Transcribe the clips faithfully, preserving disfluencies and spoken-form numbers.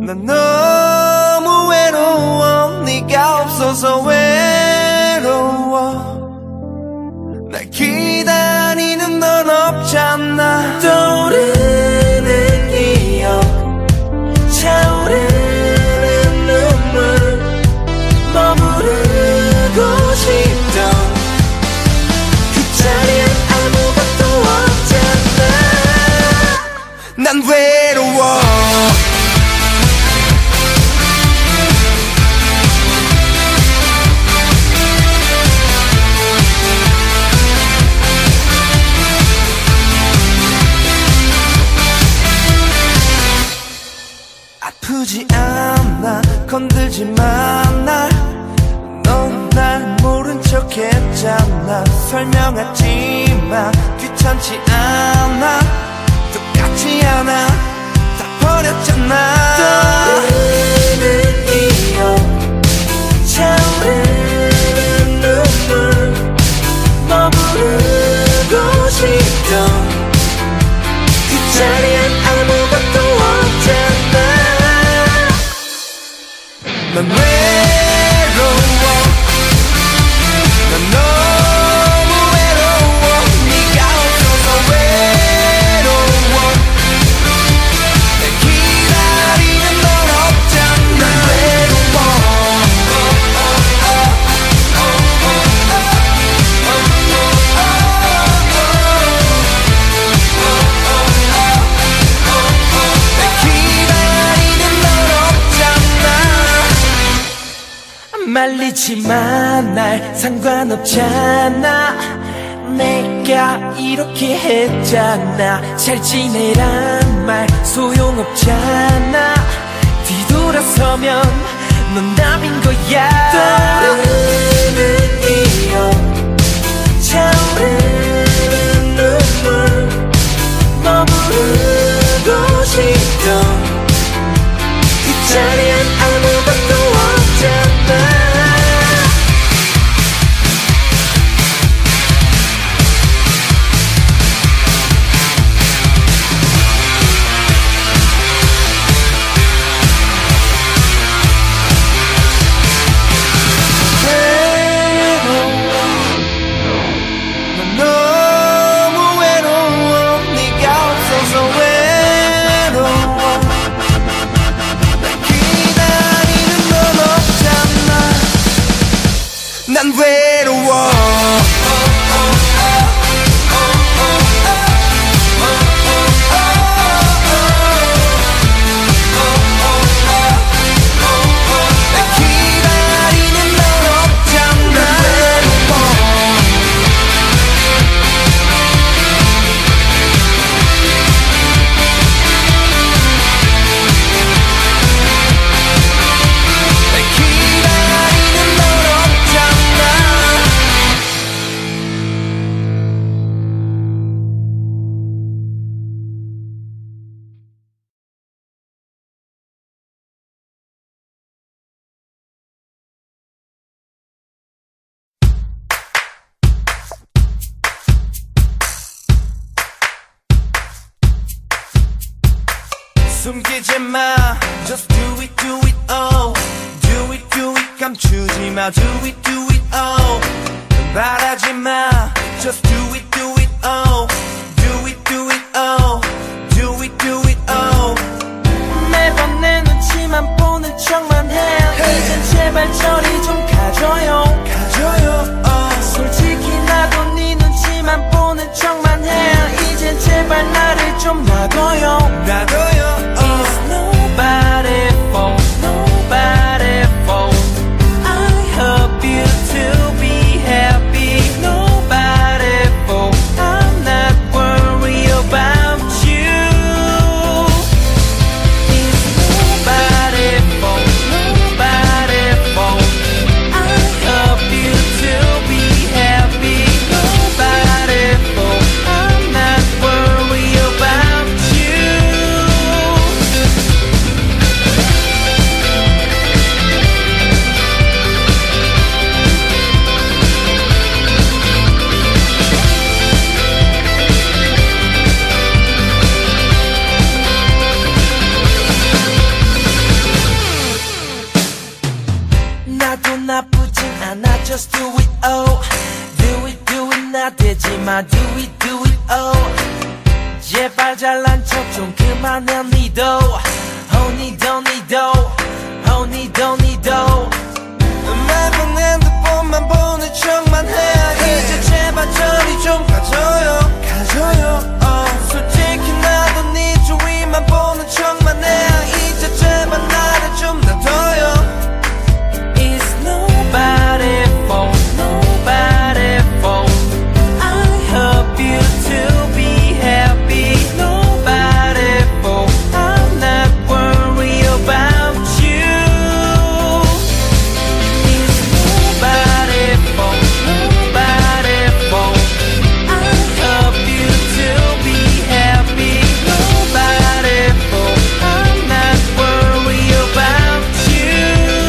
난 너무 외로워 네가 없어서 외로워 날 기다리는 넌 없잖아 떠오르는 기억 차오르는 눈물 머무르고 싶던 그 자리엔 아무것도 없잖아 난 외로워 아프지 않아 건들지 마 날 넌 날 모른 척 했잖아 설명하지 마 귀찮지 않아 똑같지 않아 다 버렸잖아 떠오르는 기억 차오르는 눈물 머무르고 싶던 그 자리엔 아무것도 없잖아 난 외로워 난 너무 외로워 네가 없어서 외로워 날 기다리는 넌 없잖아 난 외로워 날 기다리는 넌 없잖아 말리지 마 날 상관없잖아 내가 이렇게 했잖아 잘 지내란 말 소용없잖아 뒤돌아서면 넌 남인 거야 떠오르는 기억 차오르는 눈물 머무르고 싶던 그 자리엔 아무것도 없잖아 난 외로워 날 기다리는 넌 없잖아 날 기다리는 넌 없잖아 숨기지 마 Just do it do it all Do it do it 감추지 마 Do it do it all 말하지 마 Just do it do it all Do it do it all Do it do it all 매번 내 눈치만 보는 척만 해 hey. 이젠 제발 저리 좀 가져요 가져요 oh. 솔직히 나도 네 눈치만 보는 척만 해 이젠 제발 나를 좀 놔둬요 놔둬요 oh. It's nobody fault Nobody fault I hope you to be happy Nobody fault I'm not worried about you It's nobody fault Nobody fault I hope you to be happy Nobody fault I'm not worried about you 마 do it do it oh 제발 잘난 척 좀 그만해 니도 Oh 니도 니도 Oh 니도 니도 매번 핸드폰만 보는 척만 해 이제 제발 저리 좀 가져요 가져요 oh. 솔직히 나도 네 주위만 보는 척만 해 이제 제발 나를 좀 놔둬요 It's nobody's fault nobody's fault I hope you to be happy nobody's fault I'm not worried about you It's nobody's fault nobody's fault I hope you to be happy nobody's fault I'm not worried about you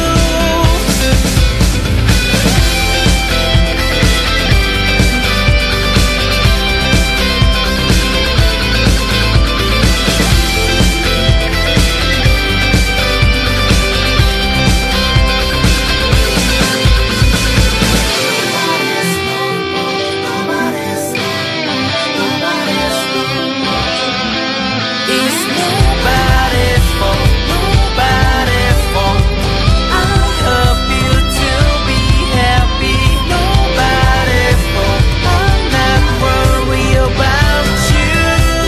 It's nobody's fault, nobody's fault I hope you to be happy Nobody's fault I'm not worried about you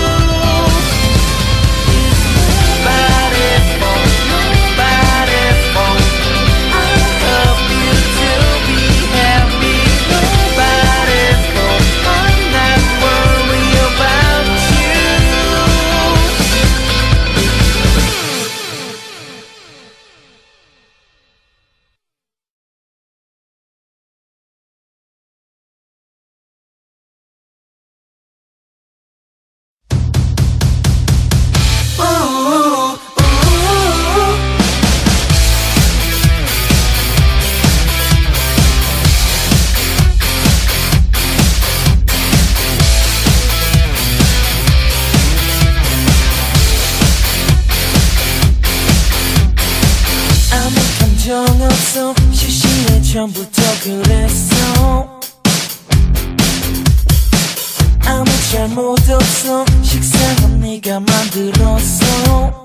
It's nobody's fault, nobody's fault I hope you to be happy Nobody's fault I'm not worried about you 아무 감정 없어 시시해 처음부터 그랬어 아무 잘못 없어 식상한 네가 만들었어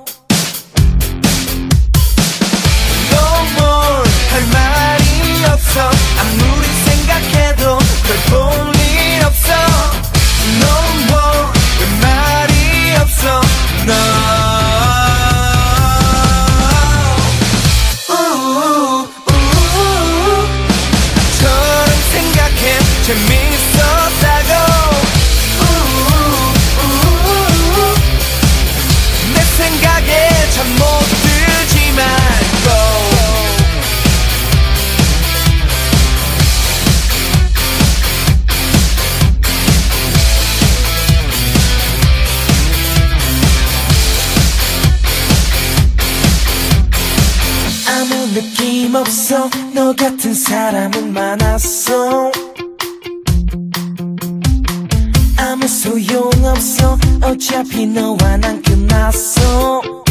No more 할 말이 없어 아무리 생각해도 널 볼 일 없어 No more 왜 말이 없어 No 처럼 생각해 재밌었다고 내 생각에 잠 못 들지 말고 아무 느낌 없어 너 같은 사람은 많았어 아무 소용없어 어차피 너와 난 끝났어